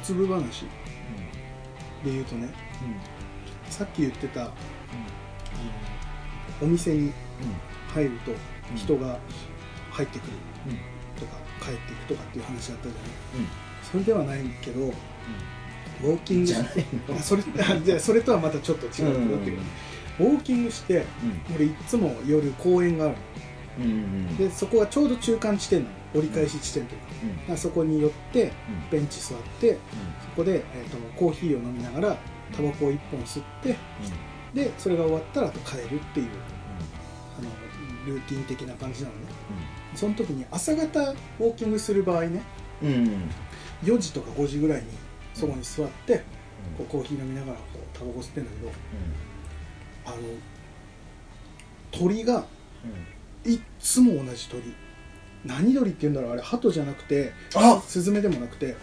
粒話で言うとね、さっき言ってた、お店に入ると人が入ってくるとか帰っていくとかっていう話だったじゃない、それではないけど、ウォーキングしてそれとはまたちょっと違うと思うけど、ウォーキングして、俺いつも夜公園があるの、でそこはちょうど中間地点なの、折り返し地点というか、そこに寄ってベンチ座って、そこで、コーヒーを飲みながらタバコを1本吸って、でそれが終わったらあと帰るっていう、ルーティン的な感じなのね、その時に朝方ウォーキングする場合ね、4時とか5時ぐらいにそこに座って、こうコーヒー飲みながらこうタバコ吸ってんだけど、鳥がいっつも同じ鳥、何鳥っていうんだろう、あれ鳩じゃなくてスズメでもなくて、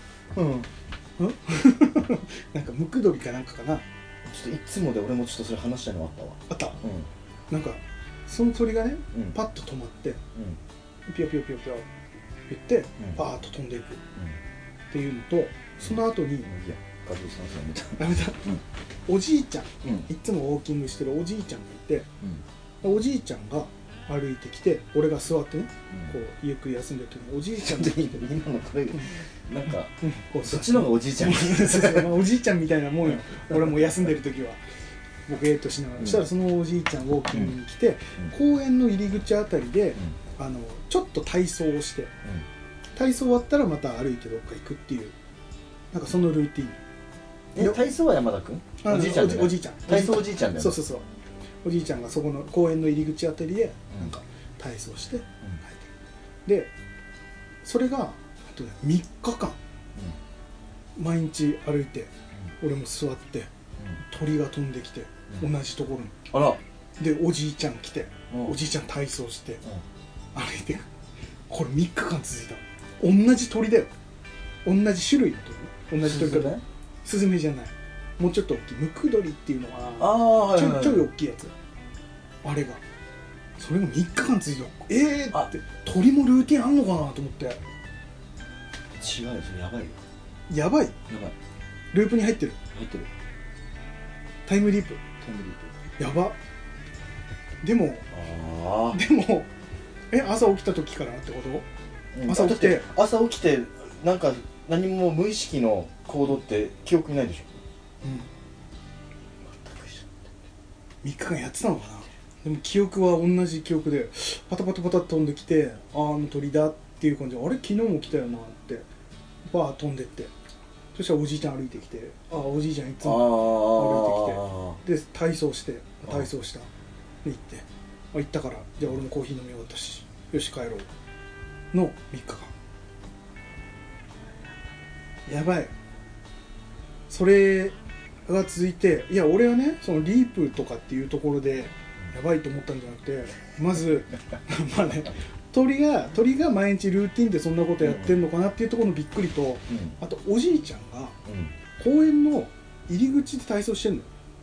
なんかムクドリかなんかかな。 ちょっといつもで俺もちょっとそれ話したいのあったわ。 なんかその鳥がね、パッと止まって、ピヨピヨピヨピヨ言って、バーッと飛んでいくっていうのと、その後にやめたおじいちゃん、いつもウォーキングしてるおじいちゃんがいて、おじいちゃんが歩いてきて、俺が座ってね、こうゆっくり休んでる時におじいちゃんで今のこれなんかそっちの方がおじいちゃんおじいちゃんみたいなもんよ俺も休んでる時はボケーっとしながら、そしたらそのおじいちゃんウォーキングに来て、公園の入り口あたりで、ちょっと体操をして、体操終わったらまた歩いてどっか行くっていう、なんかそのルーティン。 体操は山田君？おじいちゃん。 おじいちゃん。 体操おじいちゃんだよね。 そうそうそう。おじいちゃんがそこの公園の入り口あたりでなんか体操して帰ってくる。で、それが3日間毎日歩いて、俺も座って、鳥が飛んできて同じところに。でおじいちゃん来て、おじいちゃん体操して歩いていく。これ3日間続いた。同じ鳥だよ。同じ種類の鳥。同じ鳥からね。スズメじゃない。もうちょっと大きいムクドリっていうのはちょい大きいやつ。あれがそれが3日間続いた。って鳥もルーティンあんのかなと思って。違うよ、 それやばいよ。 やばい。ループに入ってる。タイムリープ。やば。でも朝起きた時からってこと？朝起きてなんか何も無意識の行動って記憶にないでしょ。 3日間やってたのかな。でも記憶は同じ記憶で、パタパタパタ飛んできて、あの鳥だっていう感じで、あれ昨日も来たよなってバー飛んでって、そしたらおじいちゃん歩いてきて、おじいちゃんいつも歩いてきて、で体操したで行って、行ったからじゃあ俺もコーヒー飲み終わったし、よし帰ろうの3日間。やばい。それが続いて、いや俺はね、そのリープとかっていうところでやばいと思ったんじゃなくて、まずまあね、鳥が毎日ルーティンでそんなことやってんのかなっていうところのびっくりと、あとおじいちゃんが公園の入り口で体操してんのよ。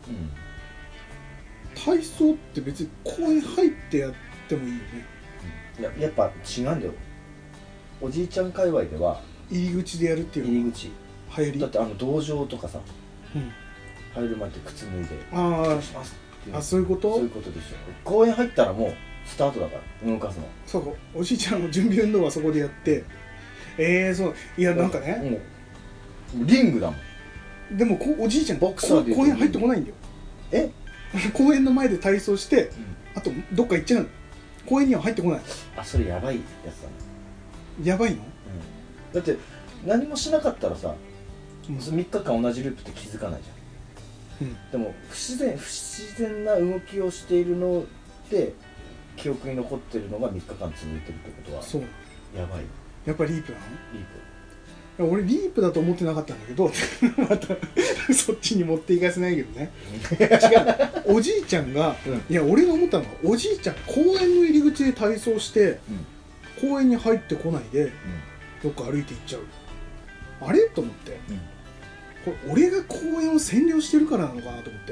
体操って別に公園入ってやってもいいよね。 やっぱ違うんだよ。おじいちゃん界隈では入り口でやるっていうの入り口流行り。 だって道場とかさ、入る前って靴脱いでしますっていう。 そういうこと？ そういうことでしょ。公園入ったらもうスタートだから動かすの。 そうか、おじいちゃんの準備運動はそこでやって、そういやなんかね、 リングだもん。でもおじいちゃんボクサーで公園入ってこないんだよ。公園の前で体操して、あとどっか行っちゃうの。公園には入ってこない。 それやばいやつだね。 やばいの？ だって何もしなかったらさ、3日間同じループって気づかないじゃん。でも不自然な動きをしているので記憶に残ってるのが3日間続いてるってことは、そうやばい。 やっぱりリープなの？ リープ。 俺リープだと思ってなかったんだけどまたそっちに持っていかせないけどね。違う、おじいちゃんが、いや俺が思ったのは、おじいちゃん公園の入り口で体操して、公園に入ってこないで、どっか歩いて行っちゃう。あれと思って、これ俺が公園を占領してるからなのかなと思って。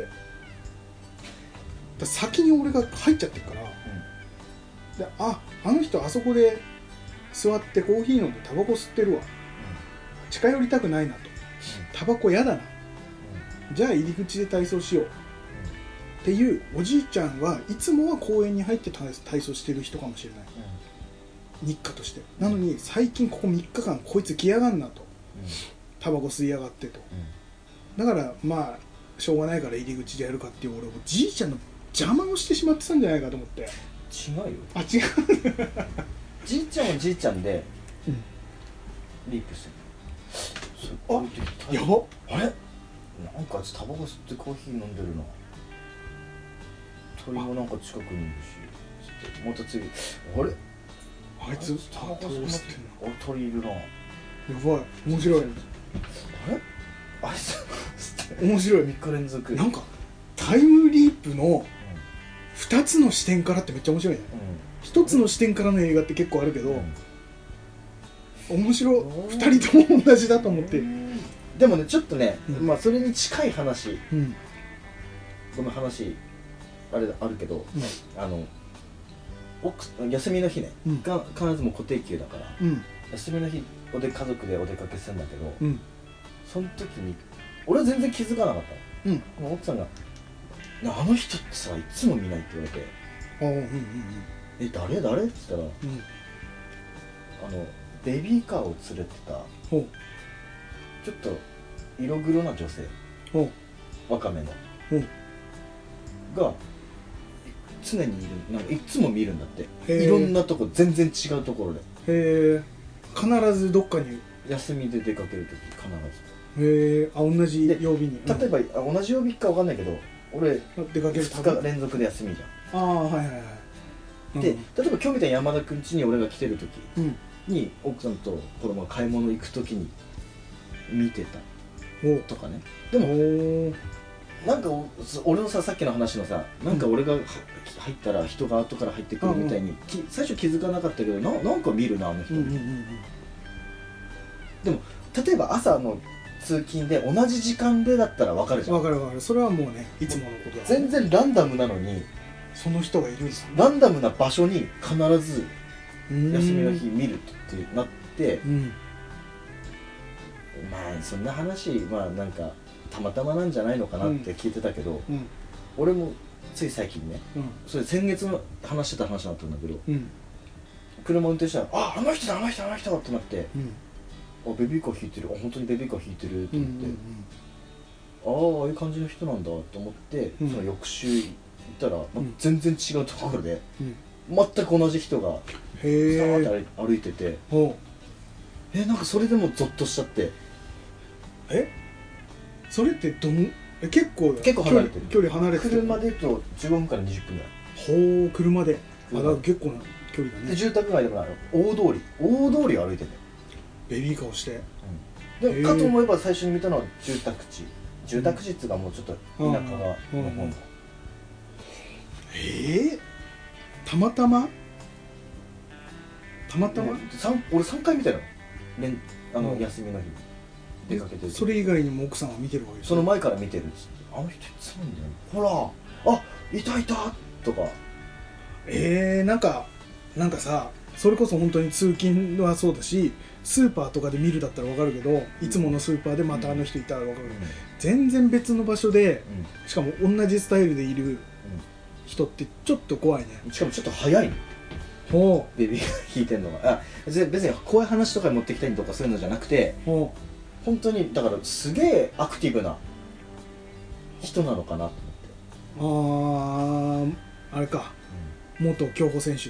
先に俺が入っちゃってるから、であの人あそこで座ってコーヒー飲んでタバコ吸ってるわ、近寄りたくないなとタバコ嫌だな、じゃあ入り口で体操しようっていうおじいちゃんはいつもは公園に入って体操してる人かもしれない、日課として。なのに最近ここ3日間こいつ来やがんなと、タバコ吸いやがってと、だからまあしょうがないから入り口でやるかっていう、俺おじいちゃんの邪魔をしてしまってたんじゃないかと思って。 違うよ。 あ、違うじいちゃんはじいちゃんで、リープしてる。 あ、やばっ。あれなんかあいつタバコ吸ってコーヒー飲んでるな。鳥もなんか近くにいるし、また次、あれあいつタバコ吸ってんの。 あ、鳥いるな。やばい、面白い。 あれあいつ面白い。 3日連続。 なんかタイムリープの2つの視点からってめっちゃ面白いね、1つの視点からの映画って結構あるけど、面白い。2人とも同じだと思って。 でもね、ちょっとね、まあそれに近い話、この話あれあるけど、休みの日ね、が必ずも固定給だから、休みの日家族でお出かけするんだけど、その時に俺は全然気づかなかったの、奥さんが「あの人ってさいつも見ない」って言われて「え、誰?」って言ったら、ベビーカーを連れてたちょっと色黒な女性、若めのが常にいる。なんかいつも見るんだって。いろんなとこ、全然違うところで。 へえ。必ずどっかに休みで出かけるとき必ず。 へえ。あ、同じ曜日に。 例えば同じ曜日かわかんないけど、俺出かける 2日連続で休みじゃん。 ああ、はいはいはい。 で、例えば今日みたいに山田くん家に俺が来てるときに、奥さんと子供が買い物行くときに見てたとかね。でもなんか俺のさっきの話のさ、なんか俺が入ったら人が後から入ってくるみたいに、最初気づかなかったけど、なんか見るなあの人。でも例えば朝の通勤で同じ時間でだったら分かるじゃん。 分かる分かる。それはもうね、いつものことだ。 全然ランダムなのにその人がいるんですよ。 ランダムな場所に必ず休みの日見るってなって、まあそんな話、まあなんかたまたまなんじゃないのかなって聞いてたけど、俺もつい最近ね、それ先月の話してた話だったんだけど、車運転したら「あの人だあの人あの人だ」ってなって、あ、ベビーカー引いてる、あ、本当にベビーカー引いてると思って、ああいう感じの人なんだと思って、その翌週行ったら、全然違うところで、全く同じ人がさーって歩いてて、なんかそれでもゾッとしちゃって。 それって結構離れてる。 距離離れてる。 車で言うと15分から20分ぐらい。 ほう、車で。あ、だから結構な距離だね。 で住宅街でも大通りを歩いてるんだよ。 ベビーカーをして。 でかと思えば最初に見たのは住宅地っていうか、もうちょっと田舎の方の。 たまたま俺3回見たの、休みの日出かけてる。 それ以外にも奥さんは見てるわけです。 その前から見てるっつって、あの人いつもんだよ、ほら、あ、いたいたとか。 なんかさ、それこそ本当に通勤はそうだし、スーパーとかで見るだったら分かるけど、いつものスーパーでまたあの人いたら分かる、全然別の場所で、しかも同じスタイルでいる人ってちょっと怖いね。 しかもちょっと早いの。 ほう。 ベビーが引いてんのが、別に怖い話とかに持ってきたりとかそういうのじゃなくて、本当にだからすげえアクティブな人なのかなと思って。あれか、元競歩選手。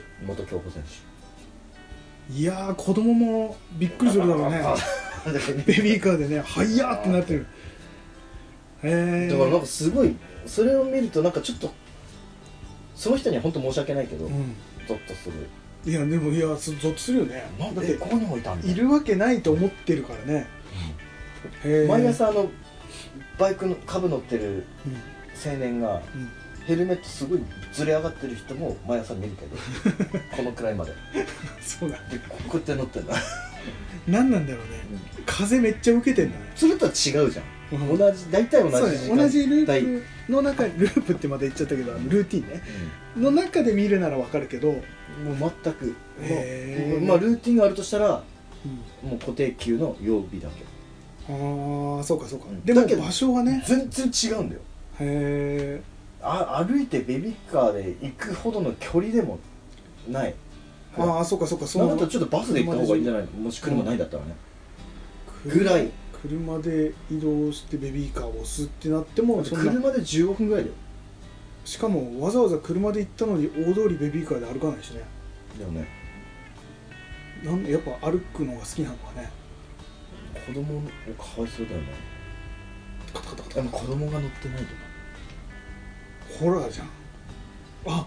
いやー、子供もびっくりするだろうね。ベビーカーでね、はやーってなってる。 だからなんかすごい、それを見るとなんかちょっとその人には本当申し訳ないけど、ゾッとする。 いやでも、ゾッとするよね。 だってここにもいたんだ、 いるわけないと思ってるからね。 毎朝バイクの株乗ってる青年が、ヘルメットすごいずれ上がってる人も毎朝見るけどこのくらいまでそうだでこうやって乗ってんだ。 何なんだろうね、風めっちゃ受けてんだね。 それとは違うじゃん、大体同じ時間、 同じループの中、ループってまで言っちゃったけど、ルーティンね、の中で見るならわかるけど、 もう全く、まあルーティンがあるとしたら、もう固定給の曜日だけ。 ああそうかそうか、 うん、 でも場所はね全然違うんだよ。 へえ。 歩いてベビーカーで行くほどの距離でもない。 ああそうかそうか、 そうなったらちょっとバスで行った方がいいんじゃないの、もし車ないんだったらね、ぐらい。 車で移動してベビーカーを押すってなっても車で15分ぐらいだよ。 しかもわざわざ車で行ったのに大通りベビーカーで歩かないしね。 でもね、 なんでやっぱ歩くのが好きなのかね。 子供かわいそうだよね。 カタカタカタ。 でも子供が乗ってないとかホラーじゃん。あ、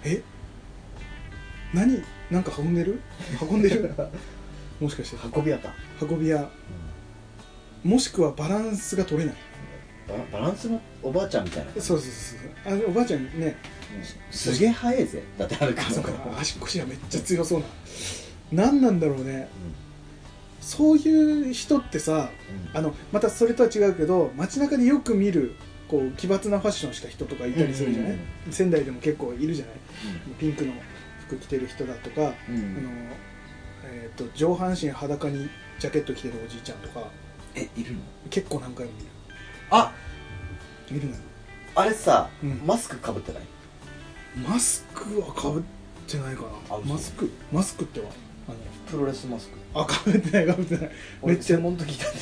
何なんか運んでるもしかして運び屋か。 運び屋、もしくはバランスが取れない。 バランスのおばあちゃんみたいな。 そうおばあちゃんね、 すげえ速いぜ。だって歩くの。 そうか、足腰がめっちゃ強そうな。何なんだろうね、そういう人ってさ、またそれとは違うけど街中でよく見るこう奇抜なファッションした人とかいたりするじゃない、仙台でも結構いるじゃない、ピンクの服着てる人だとか、上半身裸にジャケット着てるおじいちゃんとかいるの？ 結構何回も見る。いるのよ。 あれさ、マスクかぶってない？ マスクはかぶってないかな。マスクってはプロレスマスク。 かぶってないめっちゃ専門的だって。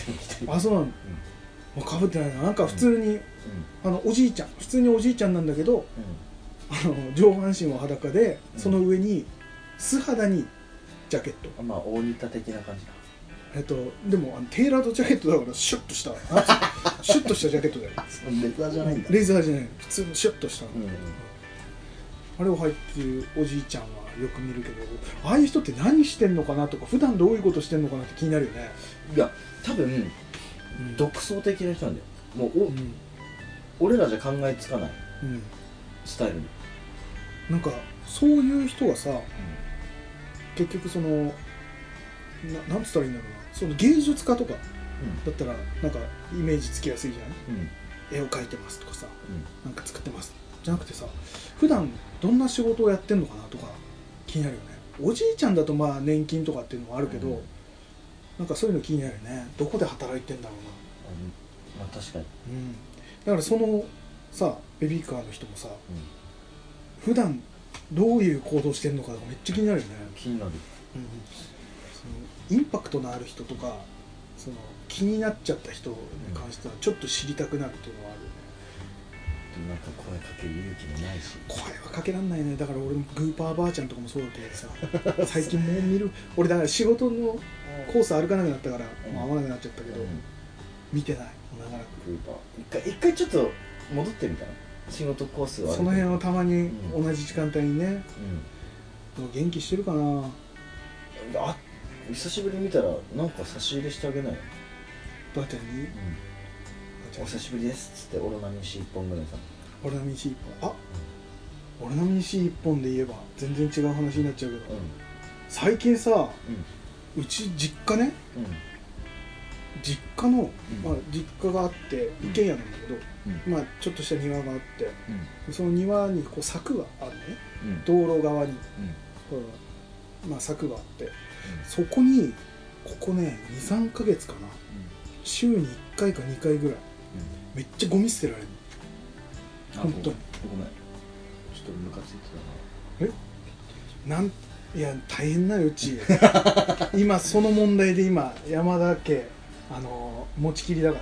そうなの、かぶってないな。なんか普通に、おじいちゃん、普通におじいちゃんなんだけど、上半身は裸で、その上に素肌にジャケット、 まあ大仁田的な感じだ。 でもテーラードジャケットだからシュッとしたシュッとしたジャケットだよ。 レザーじゃないんだ。 レザーじゃない、普通のシュッとしたの、あれを履いてるおじいちゃんはよく見るけど、ああいう人って何してんのかなとか、普段どういうことしてんのかなって気になるよね。 いや多分、独創的な人なんだよ。もう俺らじゃ考えつかない、スタイルに。 なんかそういう人がさ、結局そのなんつったらいいんだろうな、その芸術家とかだったらなんかイメージつきやすいじゃない、絵を描いてますとかさ、なんか作ってますじゃなくてさ、普段どんな仕事をやってんのかなとか気になるよね。おじいちゃんだとまあ年金とかっていうのもあるけど、なんかそういうの気になるよね。どこで働いてんだろうな。 まあ確かに、 だからそのさベビーカーの人もさ、普段どういう行動してんのかとかめっちゃ気になるよね。 気になる。 そのインパクトのある人とか、その気になっちゃった人に関してはちょっと知りたくなるっていうのはあるよね。 でもなんか声かける勇気もないし。 声はかけらんないね。だから俺もグーパーばあちゃんとかもそうだけどさ最近もう見る、俺だから仕事のコース歩かなくなったから会わなくなっちゃったけど、見てない長らく。 グーパー一回ちょっと戻ってみたら、仕事コースはその辺はたまに同じ時間帯にね、元気してるかな。 久しぶりに見たらなんか差し入れしてあげないよ。 ばあちゃんに、 お久しぶりですっつってオロナミン C 1本ぐらいさ。 オロナミン C 1本、オロナミン C 1本で言えば全然違う話になっちゃうけど、最近さ、うち実家ね、実家の、実家があって一軒家なんだけど、ちょっとした庭があって、その庭にこう柵があるね、道路側に、柵があって、そこにここね 2,3 ヶ月かな、週に1回か2回ぐらい、めっちゃゴミ捨てられるの。本当にごめん、ちょっとムカついてたな。いや大変なようち今その問題で山田家持ちきりだから。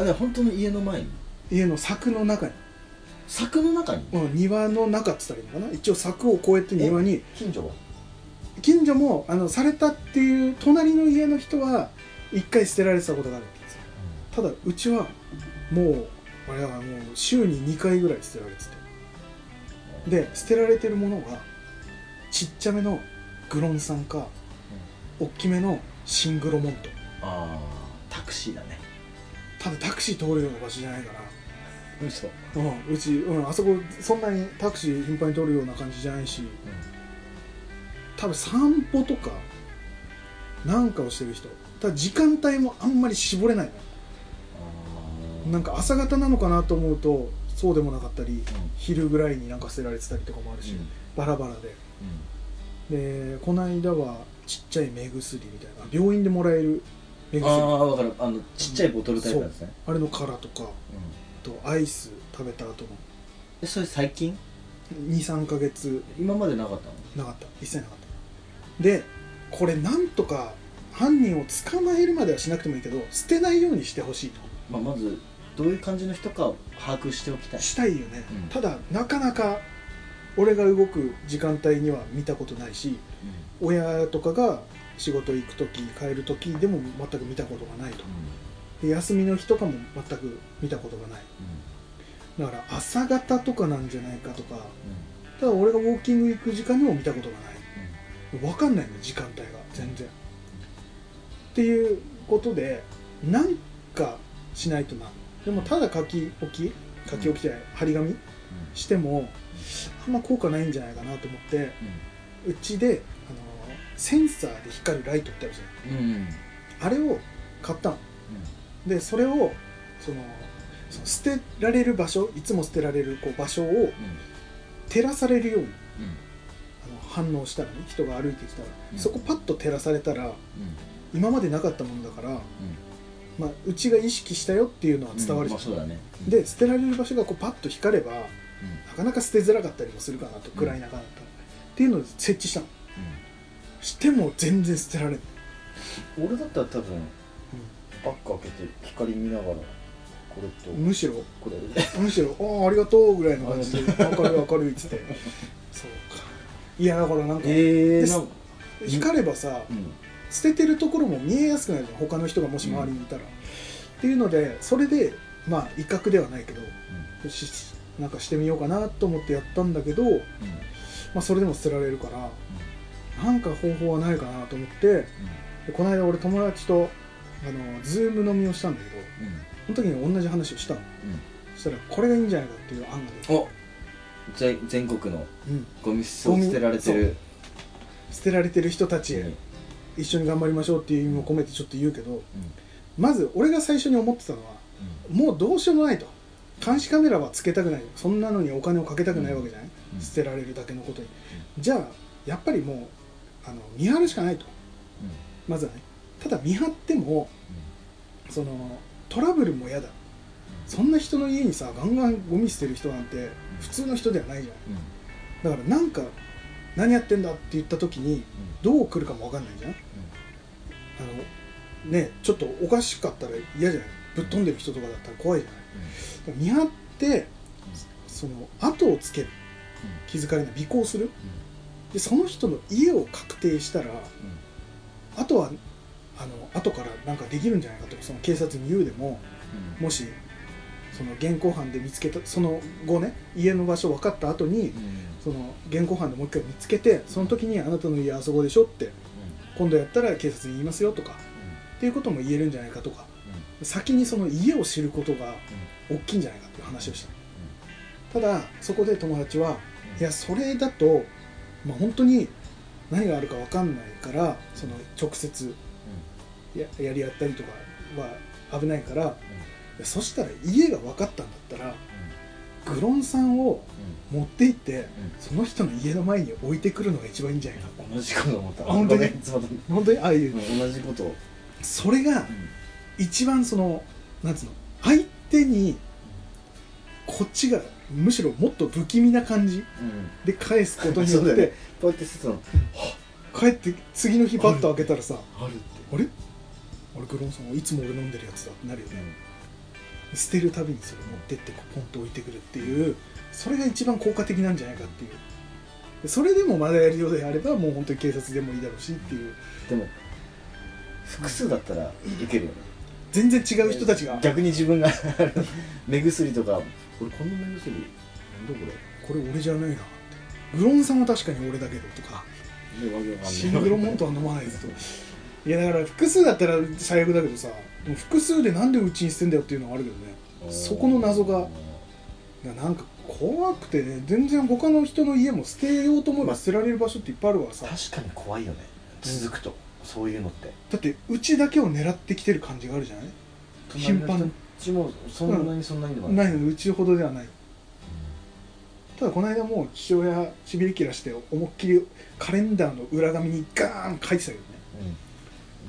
ね、本当の家の前に、 家の柵の中に、庭の中っつったらいいのかな、一応柵を越えて庭に。近所もされたっていう隣の家の人は1回捨てられてたことがあるんですよ。ただうちはもうあれはもう週に2回ぐらい捨てられてて、で捨てられてるものがちっちゃめのグロン酸か、大きめのシングロモント。 タクシーだね。 ただタクシー通るような場所じゃないから。 嘘。 うち、あそこそんなにタクシー頻繁に通るような感じじゃないし、多分散歩とかなんかをしてる人、ただ時間帯もあんまり絞れないの。なんか朝方なのかなと思うとそうでもなかったり、昼ぐらいになんか捨てられてたりとかもあるし、バラバラで、でこの間はちっちゃい目薬みたいな病院でもらえる目薬。 ああ分かる、ちっちゃいボトルタイプなんですね。 あれの殻とか、あとアイス食べた後の。 それ最近 2,3 ヶ月。 今までなかったの？ なかった、一切なかった。でこれなんとか犯人を捕まえるまではしなくてもいいけど捨てないようにしてほしいと、 まずどういう感じの人かを把握しておきたい。 したいよね、 うん、 ただなかなか俺が動く時間帯には見たことないし、親とかが仕事行く時帰る時でも全く見たことがないと、で休みの日とかも全く見たことがない、だから朝方とかなんじゃないかとか、ただ俺がウォーキング行く時間にも見たことがない、分かんないの時間帯が全然、っていうことでなんかしないとな。でもただ書き置きじゃない、張り紙してもあんま効果ないんじゃないかなと思って、うちでセンサーで光るライトってあるじゃん、あれを買ったの、でそれをその捨てられる場所、いつも捨てられるこう場所を照らされるように、反応したらね、人が歩いてきたら、そこパッと照らされたら、今までなかったものだから、うちが意識したよっていうのは伝わるじゃん、 そうだね、 で捨てられる場所がこうパッと光れば、なかなか捨てづらかったりもするかなと、暗い中だったら、っていうので設置したの、しても全然捨てられない。 俺だったら多分、バッグ開けて光見ながらこれとむしろこれありがとうぐらいの感じで明るいっつってそうか。いやだからなんか、光ればさ、捨ててるところも見えやすくなるじゃん、他の人がもし周りにいたら、っていうので、それで威嚇ではないけど、なんかしてみようかなと思ってやったんだけど、それでも捨てられるから、なんか方法はないかなと思って、でこの間俺友達とズーム飲みをしたんだけど、その時に同じ話をしたの、そしたらこれがいいんじゃないかっていう案が出て、 全国のゴミ捨てられてる人たちへ一緒に頑張りましょうっていう意味も込めてちょっと言うけど、まず俺が最初に思ってたのは、もうどうしようもないと、監視カメラはつけたくない、そんなのにお金をかけたくないわけじゃない、捨てられるだけのことに、じゃあやっぱりもう見張るしかないと、まずはね。ただ見張っても、そのトラブルも嫌だ、そんな人の家にさガンガンゴミ捨てる人なんて普通の人ではないじゃん、だからなんか何やってんだって言った時にどう来るかも分かんないじゃん、ね、ちょっとおかしかったら嫌じゃない、ぶっ飛んでる人とかだったら怖いじゃない、見張ってその後をつける、気づかれない、尾行する、でその人の家を確定したら、あとは後からなんかできるんじゃないかと、その警察に言うでも、もしその現行犯で見つけた、その後ね、家の場所分かった後に、その現行犯でもう一回見つけて、その時にあなたの家あそこでしょって、今度やったら警察に言いますよとか、っていうことも言えるんじゃないかとか、先にその家を知ることが大きいんじゃないかっていう話をした、ただそこで友達は、いやそれだと、本当に何があるか分かんないから、その直接やり合ったりとかは危ないから、そしたら家が分かったんだったら、グロン酸を持って行って、その人の家の前に置いてくるのが一番いいんじゃないか。 同じこと思った。 本当にああいう同じことを、 それが一番そのなんつうの、相手にこっちがむしろもっと不気味な感じで返すことによって、 こうやってするの、 帰って次の日パッと開けたらさ、 あれグロン酸はいつも俺飲んでるやつだってなるよね、捨てるたびにそれ持ってってポンと置いてくるっていう、それが一番効果的なんじゃないかっていう、それでもまだやるようであればもう本当に警察でもいいだろうしっていう。 でも複数だったらいけるよね、 全然違う人たちが逆に自分が目薬とか、俺この目薬なんだこれ俺じゃないなって、グロン酸は確かに俺だけどとか、シングロモントは飲まないですといやだから複数だったら最悪だけどさ、でも複数でなんでうちに捨てんだよっていうのはあるけどね、そこの謎がなんか怖くてね、全然他の人の家も捨てようと思えば捨てられる場所っていっぱいあるからさ、 確かに怖いよね、続くと、そういうのって。だってうちだけを狙ってきてる感じがあるじゃない、頻繁に。うちもそんなにではないの、うちほどではない、ただこの間もう父親しびれ切らして思いっきりカレンダーの裏紙にガーン書いてたけどね、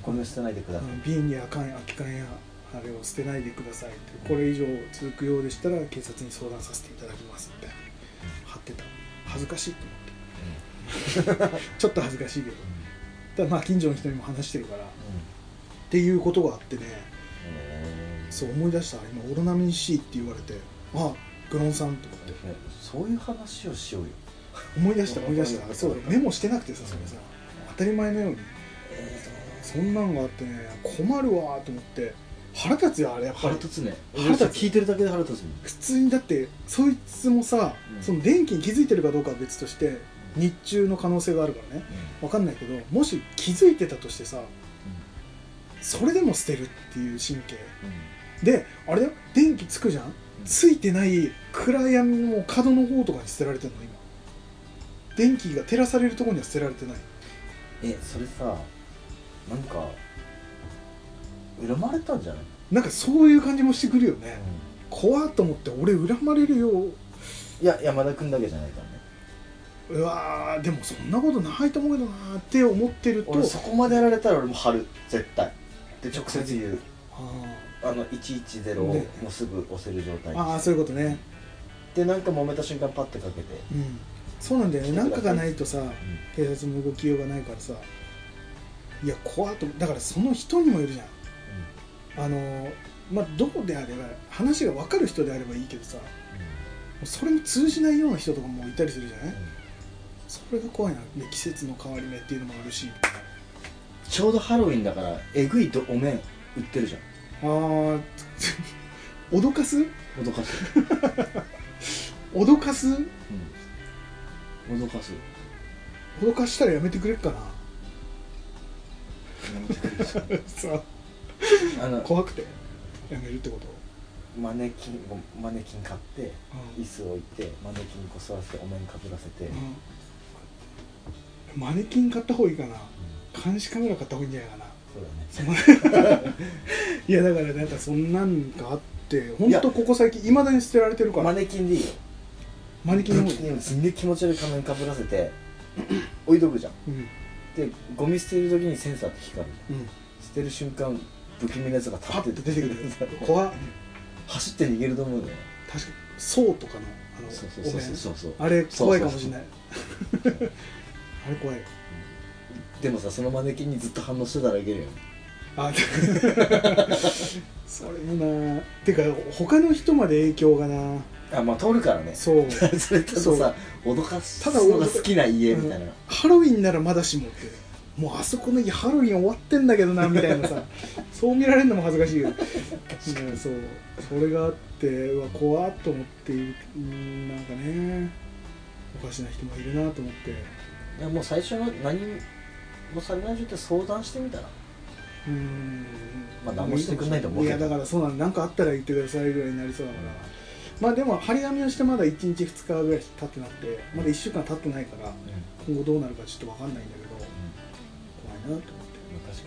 ゴミを捨てないでください、 瓶や空き缶やあれを捨てないでくださいって、これ以上続くようでしたら警察に相談させていただきますみたいな貼ってた。恥ずかしいと思ってちょっと恥ずかしいけど、ただまあ近所の人にも話してるから、っていうことがあってね、そう思い出した。今オロナミン C って言われて、あ、グロン酸とかって、 そういう話をしようよ。 思い出したそうメモしてなくてさ、それさ当たり前のように、そんなんがあってね、困るわと思って腹立つよ。あれやっぱり腹立つね。 腹立つ。 聞いてるだけで腹立つもん。 普通にだってそいつもさ、その電気に気づいてるかどうかは別として日中の可能性があるからね、分かんないけど、もし気づいてたとしてさ、それでも捨てるっていう神経、であれだよ、電気つくじゃん、ついてない暗闇の角の方とかに捨てられてるの。今電気が照らされるところには捨てられてない。 それさ、なんか恨まれたんじゃない？ なんかそういう感じもしてくるよね、怖っと思って。俺恨まれるよ。 いや山田君だけじゃないからね。 うわー、でもそんなことないと思うけどなーって思ってると、 俺そこまでやられたら俺も貼る、絶対で直接言う。110をもうすぐ押せる状態にして、 ああそういうことね。 でなんか揉めた瞬間パッてかけて、 そうなんだよね。なんかがないとさ、警察も動きようがないからさ、いや怖っと。だからその人にもいるじゃん、まあどこであれば話が分かる人であればいいけどさ、それも通じないような人とかもいたりするじゃない、それが怖いな。季節の変わり目っていうのもあるし、 ちょうどハロウィンだからえぐいとお面売ってるじゃん。 ああ脅かす脅かす脅かす、 脅かす脅かしたらやめてくれっかなさ怖くてやめるってこと？ マネキン買って椅子置いてマネキンこう座らせてお面かぶらせて、 マネキン買った方がいいかな、監視カメラ買った方がいいんじゃないかな。 そうだねいやだからなんかそんなんがあって、本当ここ最近いまだに捨てられてるから。 マネキンでいいよ。 マネキンの方にすんげえ気持ち悪い仮面かぶらせて置いとくじゃん、でゴミ捨てる時にセンサーって光るじゃん、捨てる瞬間不気味なやつがパッて出てくる怖っ。 走って逃げると思うんだよね。 確かにそうとかのそうあれ怖いかもしれない。あれ怖い。 でもさ、そのマネキンにずっと反応してたらいけるよね。 それもな。てか他の人まで影響がな。 まあ通るからね。 そうそれとさ、脅かすのが好きな家みたいな、 ハロウィンならまだしもって、もうあそこの家ハロウィン終わってんだけどなみたいなさそう見られるのも恥ずかしいけどそうそれがあって、うわ怖っと思って、なんかね、おかしな人もいるなと思って。いやもう最初の何もされない状態相談してみたら、まあ何もしてくんないと思うけど。 いやだからそうなんかあったら言ってくださいぐらいになりそうだから、まあでも張り紙をしてまだ1日2日ぐらい経ってなくて、まだ1週間経ってないから、今後どうなるかちょっと分かんないんだけど、怖いなと思って。 確か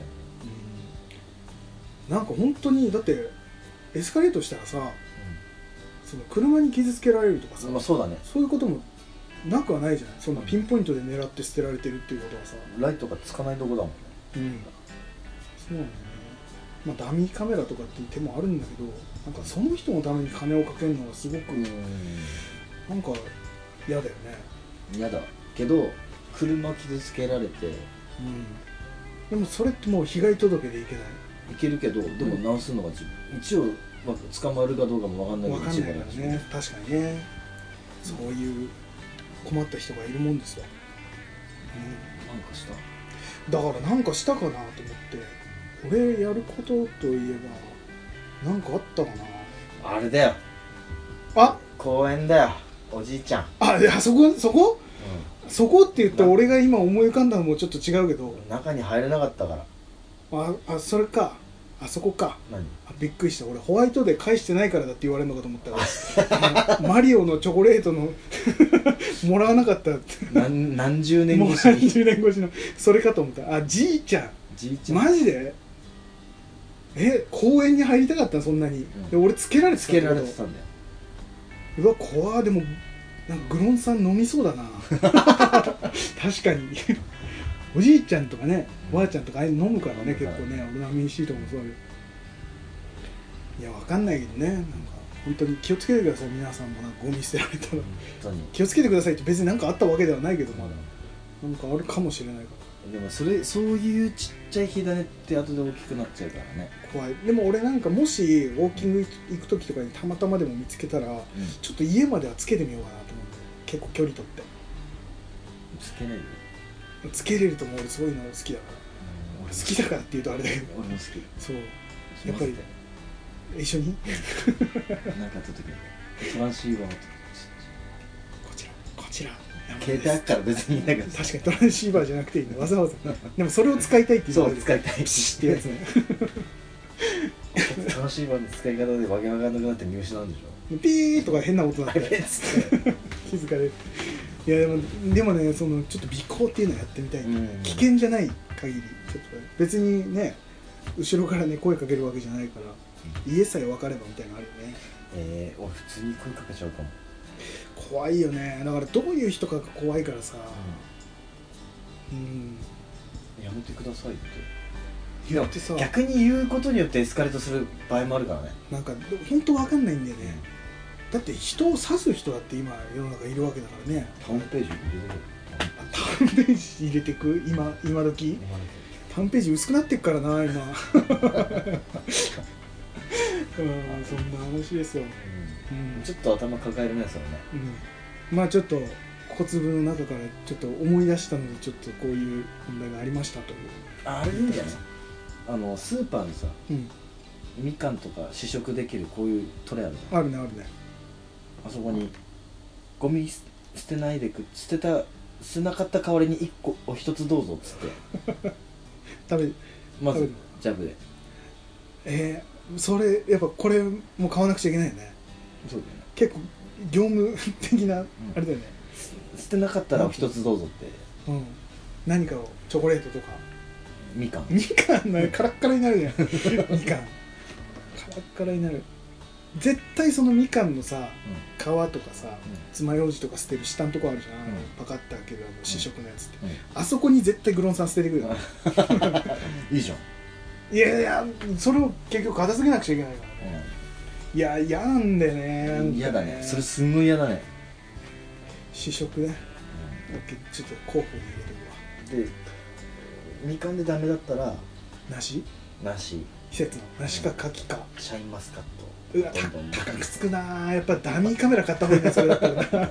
に、なんか本当にだってエスカレートしたらさ、その車に傷つけられるとかさ、 そうだね、 そういうこともなくはないじゃない。そんなピンポイントで狙って捨てられてるっていうことはさ、 ライトがつかないとこだもんね。 そうなんだよね。まあダミーカメラとかっていう手もあるんだけど、なんかその人のために金をかけるのがすごくなんか嫌だよね。嫌だけど車傷つけられて、 でもそれってもう被害届でいけない。 いけるけど、でも直すのが一応、捕まるかどうかも分かんないけど、 分かんないからね。確かにね、そういう困った人がいるもんですよ。 なんかしただからなんかしたかなと思って。俺やることといえばなんかあったかな。 あれだよ、公園だよ、おじいちゃん。 いやそこ、そこって言って俺が今思い浮かんだのもちょっと違うけど、 中に入れなかったから。 それか、あそこか。びっくりした。俺ホワイトで返してないからだって言われるのかと思ったらマリオのチョコレートのもらわなかったって何十年越し何十年越しのそれかと思った。じいちゃんマジで公園に入りたかったのそんなに、で俺つけられてたんだよ。うわ怖。でもなんかグロンさん飲みそうだな確かにおじいちゃんとかね、おばあちゃんとかああいうの飲むからね、結構ね、オロナミン C とかもそうよ。いや、わかんないけどね、なんか本当に気をつけてください、皆さんも。なんかゴミ捨てられたら気をつけてくださいって、別になんかあったわけではないけど、まだなんかあるかもしれないから。 でもそういうちっちゃい火種って後で大きくなっちゃうからね、 怖い。でも俺なんかもしウォーキング行く時とかにたまたまでも見つけたら、ちょっと家まではつけてみようかなと思って。結構距離取ってつけれる？ つけれると思う。俺そういうの好きだから、俺好きだからって言うとあれだけど、 俺も好き。 そうやっぱり一緒になんかあった時にトランシーバーをこちら携帯あっから別にいいんだけど、 確かにトランシーバーじゃなくていいの、わざわざでもそれを使いたいっていうそう使いたいピシッってやつねトランシーバーの使い方でわけわかんなくなって見失うんでしょ。 ピーとか変な音になって気づかれる。いやでもね、そのちょっと尾行っていうのをやってみたい、危険じゃない限りちょっと別にね、後ろからね声かけるわけじゃないから、家さえ分かればみたいなのあるよね。 俺普通に声かけちゃうかも。 怖いよね。だからどういう人かが怖いからさ、 やめてくださいって言ってさ、 逆に言うことによってエスカレートする場合もあるからね。 なんか本当分かんないんだよね、だって人を刺す人だって今世の中いるわけだからね。 タウンページ入れてく。 タウンページ入れてく今時タウンページ薄くなってっからな今そんな話ですよ、 ちょっと頭抱えるねそれね、 まあちょっと小粒の中からちょっと思い出したので、ちょっとこういう問題がありましたという。 あれいいんじゃない？スーパーにさ、みかんとか試食できるこういうトレイあるじゃん。 あるねあるね。 あそこにゴミ捨てないで捨てなかった代わりに1つどうぞっつってまずジャブで。 それやっぱこれも買わなくちゃいけないよね。 そうだよね。 結構業務的なあれだよね、 捨てなかったら1つどうぞって、 何かをチョコレートとかみかんね、カラッカラになるじゃんみかんカラッカラになる。絶対そのみかんのさ、皮とかさ、爪楊枝とか捨てる下のとこあるじゃん、パカッて開ける試食のやつって、あそこに絶対グロン酸捨ててくるよいいじゃん。 いやそれを結局片付けなくちゃいけないからね、いや嫌なんだよね。 嫌だね、それすんごい嫌だね。 試食ね、ちょっと候補に入れるわ。 でみかんでダメだったら梨季節の梨か柿かシャインマスカット。 うわ高くつくな。やっぱダミーカメラ買った方がいいね、それだったらな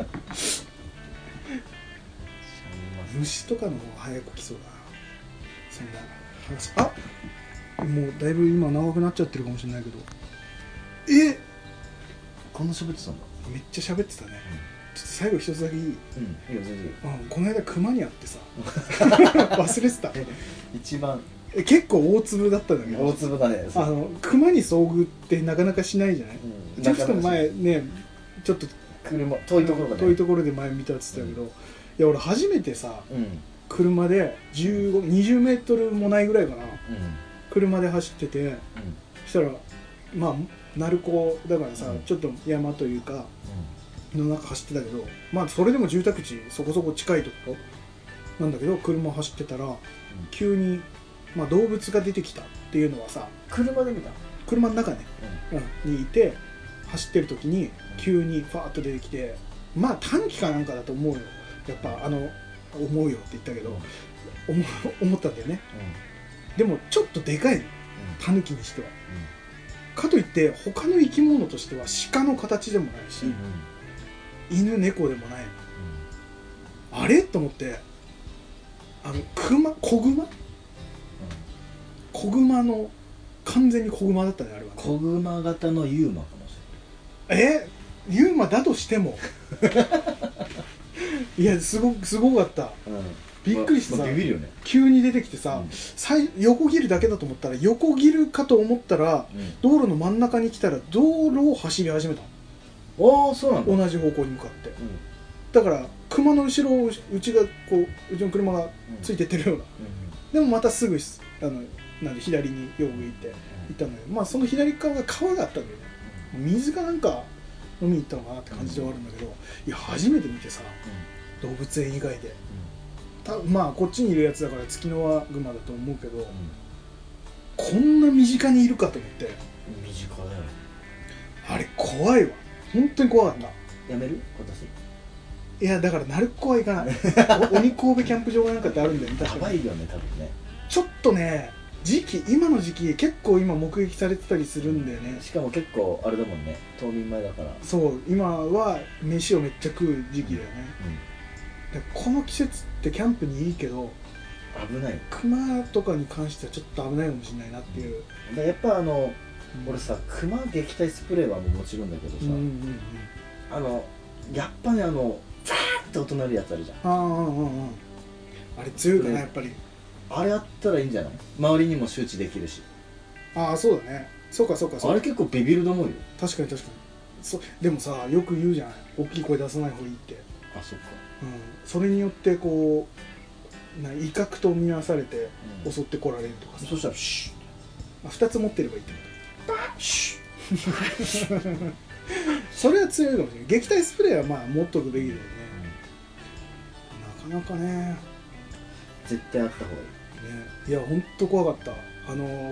虫とかの方が早く来そうだな、そんな話。もうだいぶ今長くなっちゃってるかもしれないけど、 こんな喋ってたんだ。 めっちゃ喋ってたね、ちょっと最後一つだけいい？ いいよ全然いいよ。 この間熊に会ってさ忘れてた一番結構大粒だったんだけど、 大粒だね。 熊に遭遇ってなかなかしないじゃない。ちょっと前ね、ちょっと遠いところで前見たって言ってたけど、いや俺初めてさ、車で20メートルもないぐらいかな、車で走ってて、そしたらまあ鳴子だからさ、ちょっと山というかの中走ってたけど、まあそれでも住宅地そこそこ近いところなんだけど、車走ってたら急にまあ動物が出てきたっていうのはさ、 車で見た？ 車の中ね、にいて走ってる時に急にファーッと出てきて、まあ短期かなんかだと思うよ。やっぱ思うよって言ったけど、思ったんだよね、でもちょっとでかいの、タヌキにしては、かといって他の生き物としては鹿の形でもないし、犬猫でもないの、あれと思って、子熊の完全に子熊だったね、あれはね。 子熊型のユーマかもしれない。ユーマだとしてもいやすごかった、びっくりしてさ、急に出てきてさ、横切るだけだと思ったら、横切るかと思ったら、道路の真ん中に来たら道路を走り始めたの。ああ、そうなんだ。 同じ方向に向かって、だから熊の後ろをうちの車がついてってるような、でもまたすぐなんで左に横切って行ったんだけど、まあその左側が川があったんだよね、水かなんか飲みに行ったのかなって感じではあるんだけど、いや初めて見てさ、動物園以外でまあこっちにいるやつだからツキノワグマだと思うけど、こんな身近にいるかと思って。 身近だよ。 あれ怖いわ、本当に怖かった。 やめる私。 いやだから鳴子は行かない鬼神戸キャンプ場なんかってあるんだよね。確かにやばいよね多分ね。 ちょっとね今の時期結構今目撃されてたりするんだよね。 しかも結構あれだもんね、冬眠前だから。 そう今は飯をめっちゃ食う時期だよね、でこの季節ってキャンプにいいけど危ない。 クマとかに関してはちょっと危ないかもしれないなっていう、 やっぱ俺さ、クマ撃退スプレーはもちろんだけどさ、やっぱねザーって音鳴るやつあるじゃん。 あれ強いかなやっぱり。 あれあったらいいんじゃない？周りにも周知できるし。 そうだね。そうかあれ結構ビビると思うよ。 確かにでもさ、よく言うじゃない、大きい声出さない方がいいって。 そっか。 それによってこう威嚇と見なされて襲ってこられるとかさ、 そしたらシュッ、 2つ持ってればいいってこと。 シュッそれは強いかもしれない。撃退スプレーはまあ持っとくべきだよね、なかなかね。 絶対あった方がいい。 いやほんと怖かった。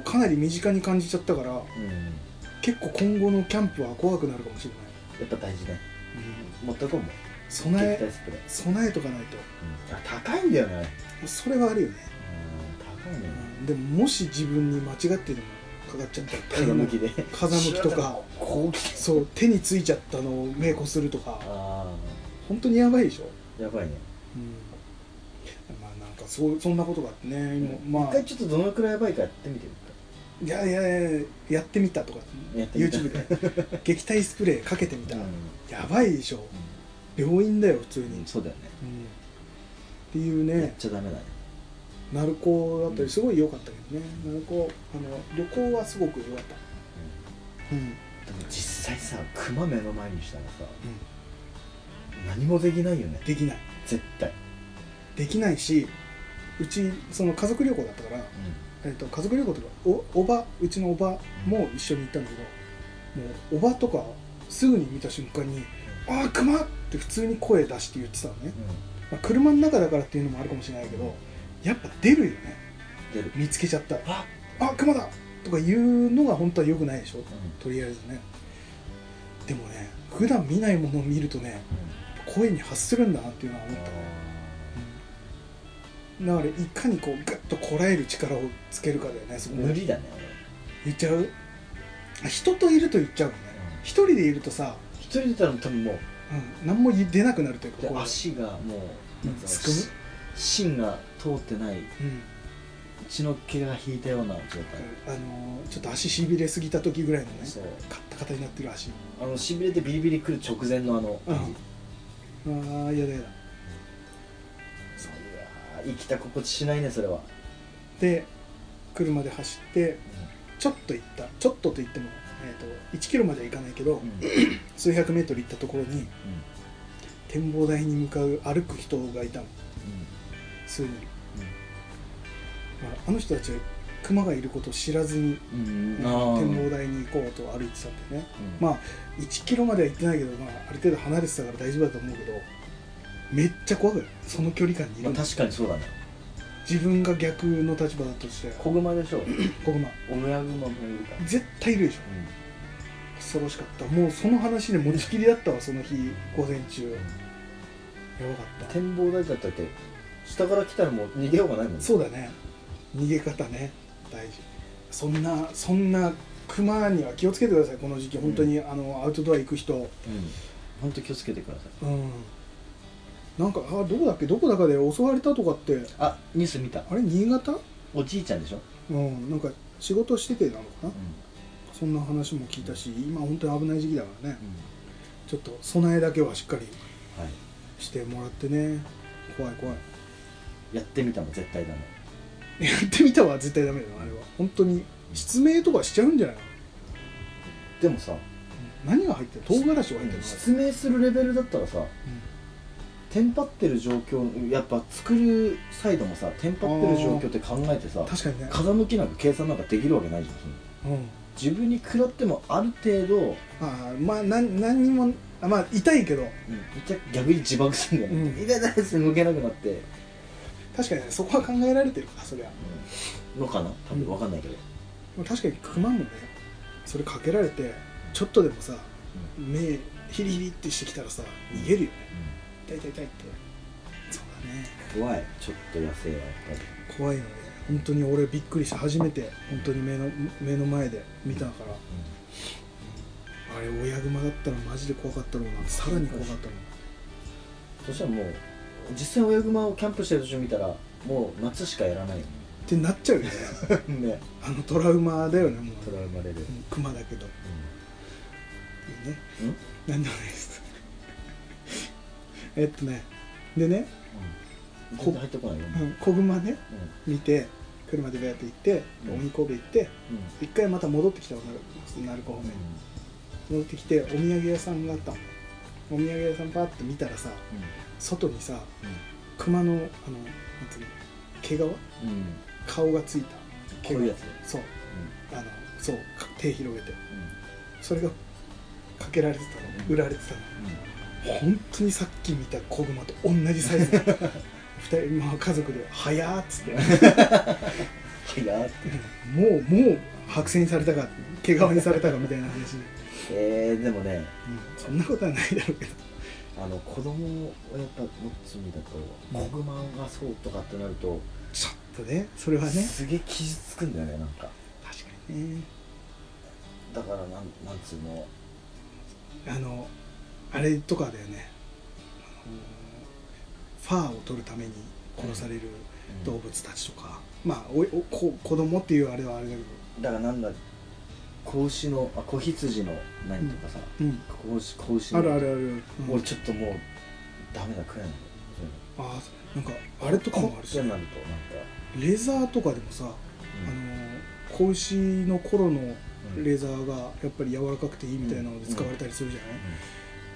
かなり身近に感じちゃったから、結構今後のキャンプは怖くなるかもしれない。 やっぱ大事ね、持ってこうも備えとかないと、 高いんだよね。 それはあるよね。 高いね。 でももし自分に間違ってでもかかっちゃったら風向きで風向きとかそう手についちゃったのを目こするとか、本当にやばいでしょ。 やばいね。 まあなんかそんなことがあってね、 一回ちょっとどのくらいやばいかやってみてる。 いややってみたとか YouTube で撃退スプレーかけてみたらやばいでしょ。病院だよ普通に。 そうだよね、 っていうね。 やっちゃダメだね。 鳴子だったりすごい良かったけどね。鳴子旅行はすごく良かった。 でも実際さ、クマ目の前にしたらさ、何もできないよね。 できない、 絶対できないし、うちその家族旅行だったから、家族旅行とかうちのおばも一緒に行ったんだけど、もうおばとかすぐに見た瞬間に「ああクマ!」って普通に声出して言ってたのね、車の中だからっていうのもあるかもしれないけど、やっぱ出るよね。 出る。 見つけちゃったら「あクマだ!」とか言うのが本当は良くないでしょ、とりあえずね。でもね、普段見ないものを見るとね、声に発するんだなっていうのは思った。だからいかにこうグッとこらえる力をつけるかだよね。そこ無理だね。 言っちゃう。人といると言っちゃうもんね。一人でいるとさ、 一人でいたら多分もう何も出なくなるというか、 足がもうすくむ、 芯が通ってない、血の気が引いたような状態。 ちょっと足しびれすぎた時ぐらいのね、カッタカタになってる足、 しびれてビリビリくる直前のやだ。 生きた心地しないねそれは。 で車で走って、ちょっと行った、ちょっとと言っても、1キロまでは行かないけど、数百メートル行ったところに、展望台に向かう歩く人がいたの、数人。あの人たちは熊がいることを知らずに、展望台に行こうと歩いてたんだよね。まあ1キロまでは行ってないけど、ある程度離れてたから大丈夫だと思うけど、めっちゃ怖い、その距離感にいる。 確かにそうだね。 自分が逆の立場だとして。 子熊でしょ。 子熊、 親熊もいるから。 絶対いるでしょ。恐ろしかった。もうその話で持ちきりだったわその日午前中。やばかった。 展望台だったっけ。下から来たらもう逃げようがないもんね。 そうだね、逃げ方ね、大事。そんな熊には気をつけてください、この時期。本当にアウトドア行く人、 本当気をつけてください。 なんかどこだっけ、どこだかで襲われたとかって。 ニュース見た。 あれ新潟？ おじいちゃんでしょ。 なんか仕事しててなのかな、そんな話も聞いたし、今本当に危ない時期だからね、ちょっと備えだけはしっかりしてもらってね。怖い。 やってみたも絶対ダメ。 やってみたは絶対ダメだよ、あれは。本当に失明とかしちゃうんじゃないの。 でもさ、 何が入ってる、唐辛子が入ってるの。 失明するレベルだったらさ、テンパってる状況、やっぱ作るサイドもさ、テンパってる状況って考えてさ、 確かにね、 風向きなんか計算なんかできるわけないじゃん。自分に食らってもある程度、 何にも痛いけど、 逆に自爆するんだよね。痛いです、動けなくなって。 確かに、ね、そこは考えられてるかそりゃ、 のかな多分分かんないけど、 確かにクマもねそれかけられてちょっとでもさ、目ヒリヒリってしてきたらさ逃げるよね、痛い痛い痛いって。そうだね、 怖い。ちょっと野生はやっぱり怖いので、本当に俺びっくりして初めて本当に目の前で見たから、あれ親グマだったらマジで怖かったろうな。さらに怖かったの。 そしたらもう実際親グマをキャンプしてる途中見たらもう夏しかやらないよってなっちゃうよねね。 トラウマだよね、もうトラウマレベル、 クマだけど、いいね、なんでもないですでね、 全然入ってこないよ、 子グマね、見て車でベアって行って鬼神戸行って一回また戻ってきたの鳴子方面に戻ってきてお土産屋さんがあったの。お土産屋さんパーって見たらさ、外にさクマのなんつうの毛皮、顔がついたこういうやつ、 そう、そう手広げて、それがかけられてたの、売られてたの、本当にさっき見た子グマと同じサイズ2人、家族で「はや」っつって「はや」ってもう白線にされたか毛皮にされたかみたいな話ででもね、 そんなことはないだろうけど、 子供をやっぱ持つ意味だと子グマがそうとかってなるとちょっとね、それはねすげえ傷つくんだよね、なんか。 確かにね。 だからなんつうの、 あれとかだよね、ファーを取るために殺される動物たちとか、まあ子供っていうあれはあれだけど、 だからなんだ子羊の子羊の何とかさ、子牛のあるあるある、 俺ちょっともうダメだ、食えないの。 なんかあれとかもあるし、 なるとなんかレザーとかでもさ、子牛の頃のレザーがやっぱり柔らかくていいみたいなので使われたりするじゃない、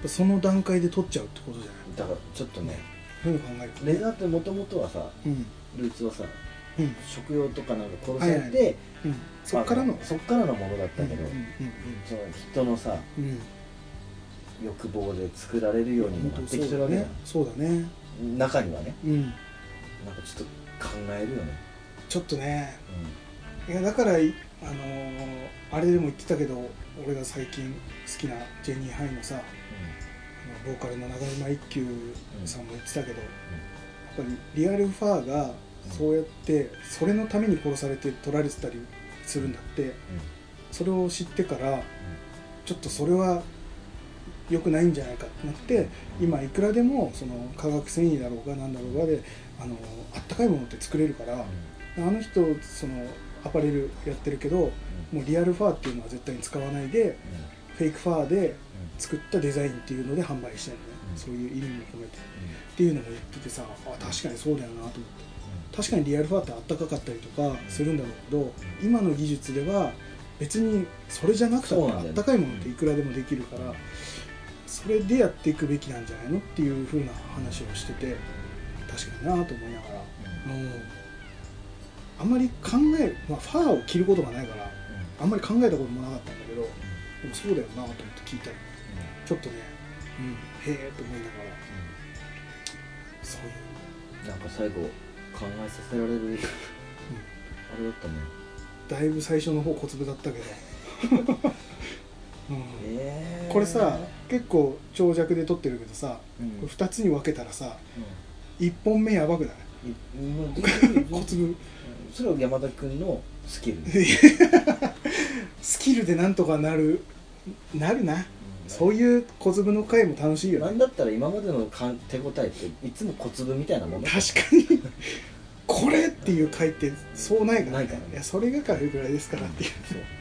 その段階で取っちゃうってことじゃない。 だからちょっとね、 そういうの考えるとレザーってもともとはさ、ルーツはさ、食用とかなんか殺されて、そっからのものだったけど、その人のさ、欲望で作られるようになってきてるわけだよ。 そうだね、 中にはね、なんかちょっと考えるよね、 ちょっとね。いやだからあれでも言ってたけど、俺が最近好きなジェニーハイのさ、ボーカルの長島一休さんも言ってたけど、やっぱりリアルファーがそうやってそれのために殺されて取られてたりするんだって、それを知ってからちょっとそれは良くないんじゃないかってなって、今いくらでもその化学繊維だろうが何だろうがであったかいものって作れるから、人そのアパレルやってるけど、もうリアルファーっていうのは絶対に使わないで、フェイクファーで作ったデザインっていうので販売してるのね、そういう意味も込めて、っていうのも言っててさ、確かにそうだよなと思って、確かにリアルファーってあったかかったりとかするんだろうけど、今の技術では別にそれじゃなくてもあったかいものっていくらでもできるから、それでやっていくべきなんじゃないのっていう風な話をしてて、確かになと思いながら、あんまりファーを着ることがないから、あんまり考えたこともなかったんだけど、でもそうだよなと思って聞いたら、ちょっとね、へえと思いながら、そういうなんか最後考えさせられる、あれだったね。 だいぶ最初の方小粒だったけどこれさ結構長尺で撮ってるけどさ、これ2つに分けたらさ、1本目やばくない？小粒。 それは山田君のスキルスキルでなんとかなるな、そういう小粒の回も楽しいよね。 なんだったら今までの手応えっていつも小粒みたいなもの。 確かにこれっていう回ってそうないからね。いやそれがかるぐらいですからっていう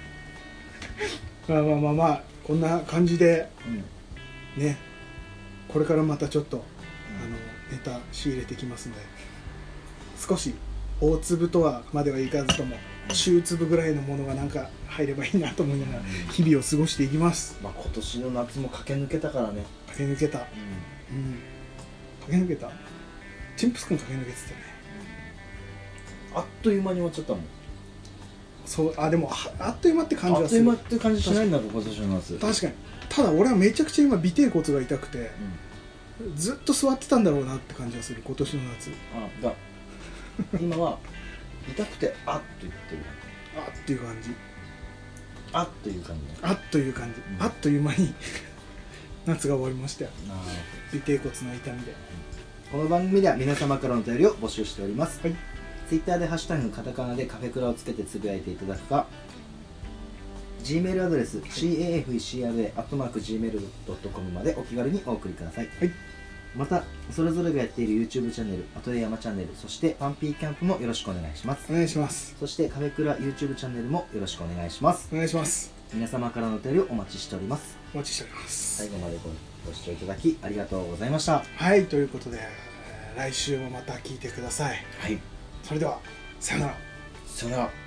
まあこんな感じで、ね、これからまたちょっとネタ仕入れてきますので、少し大粒とはまではいかずとも中粒ぐらいのものがなんか入ればいいなと思いながら日々を過ごしていきます。 今年の夏も駆け抜けたからね。 駆け抜けた、駆け抜けた。チンプス君駆け抜けてたね、 あっという間に終わっちゃったもん。 そうでもあっという間って感じはする。 あっという間って感じしないんだろ今年の夏。 確かに。ただ俺はめちゃくちゃ今尾てい骨が痛くて、ずっと座ってたんだろうなって感じがする今年の夏。 今は痛くてあっと言ってる。 あっていう感じ。 あっという感じ。 あっという感じ。あっという間に夏が終わりましたよ。尾てい骨の痛みで。 この番組では皆様からのお便りを募集しております。 はい。 Twitter でハッシュタグカタカナでカフェクラをつけてつぶやいていただくか、Gmail アドレス cafecra@gmail.com までお気軽にお送りください。 はい。 またそれぞれがやっている YouTube チャンネル、アトレヤマチャンネル、そしてパンピーキャンプもよろしくお願いします。 お願いします。 そしてカフェクラ YouTube チャンネルもよろしくお願いします。 お願いします。 皆様からのお便りをお待ちしております。 お待ちしております。 最後までご視聴いただきありがとうございました。 はい、ということで来週もまた聞いてください。 はい。 それではさよなら。 さよなら。